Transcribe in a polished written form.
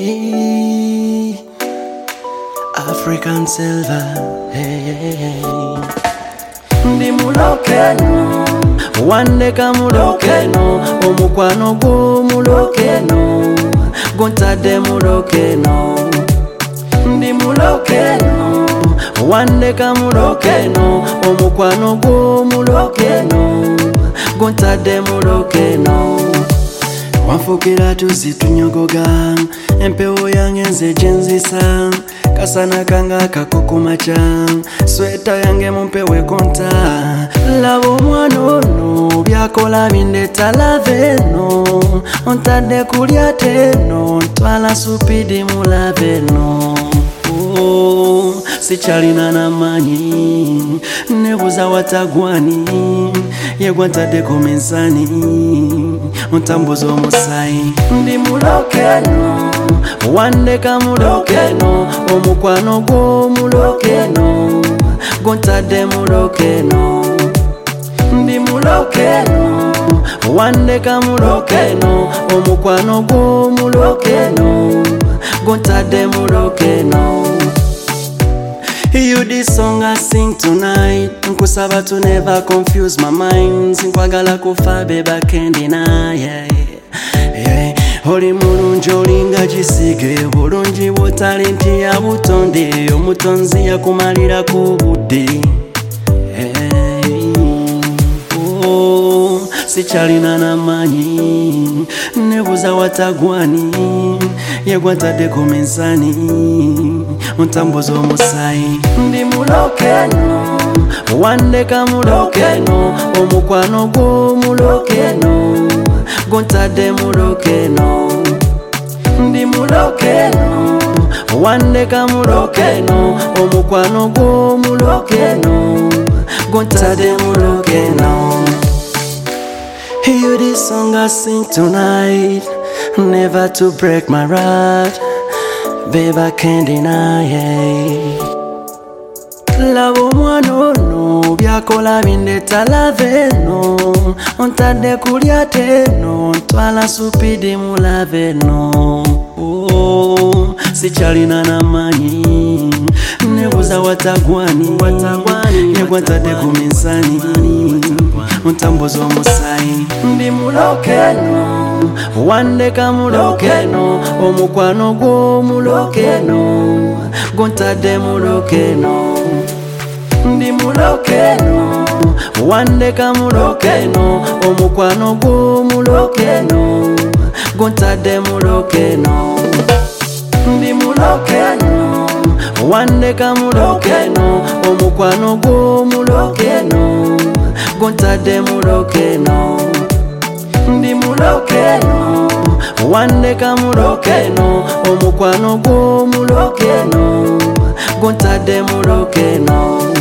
Hey, African silver. Hey, ndi mulokeno wandeka mulokeno omukwano gwo mulokeno gontadde mulokeno ndi mulokeno wandeka mulokeno omukwano gwo mulokeno gontadde mulokeno wanfukira tuzi tunyogoga empewo yange nze gyenzisa kasana kanga kakokumaca sweta yange mumpewe konta laba omwana ono byakola bindeta laveno ontadde kulya teno ntwala supidi mulaveno sikyalina namanyi nebuza watagwani yegwantadde ku mizani ontambuza omusayi ndi mulokeno wandeka mulokeno omukwano gwo mulokeno gontadde mulokeno ndi mulokeno wandeka mulokeno omukwano gwo mulokeno gontadde mulokeno. You this song I sing tonight nkusaba to never confuse my mind nkwagala kufa beba can't deny yeah. Oli mulungi olinga kisige bulungi bwo talenti ya butonde omutonzi yakumalira ku budde sikyalina namanyi nebuza watagwani yegwantadde ku mizani ontambuza omusayi ndi mulokeno wandeka mulokeno omukwano gwo mulokeno gontadde mulokeno ndi mulokeno wandeka mulokeno omukwano gwo mulokeno gontadde mulokeno. You this song I sing tonight, never to break my heart, babe I can't deny it. Laba omwana ono byakola bindeta laveno ontadde kulya teno ntwala supidi mulaveno sikyalina namanyi nebuza watagwani yegwantadde ku mizani ontambuza omusayi ndi mulokeno wandeka mulokeno omukwano gwo mulokeno gontadde mulokeno ndi mulokeno wandeka mulokeno omukwano gwo mulokeno gontadde mulokeno ndi mulokeno wandeka mulokeno omukwano gwo mulokeno gontadde mulokeno ndi mulokeno wandeka mulokeno omukwano gwo mulokeno gontadde mulokeno.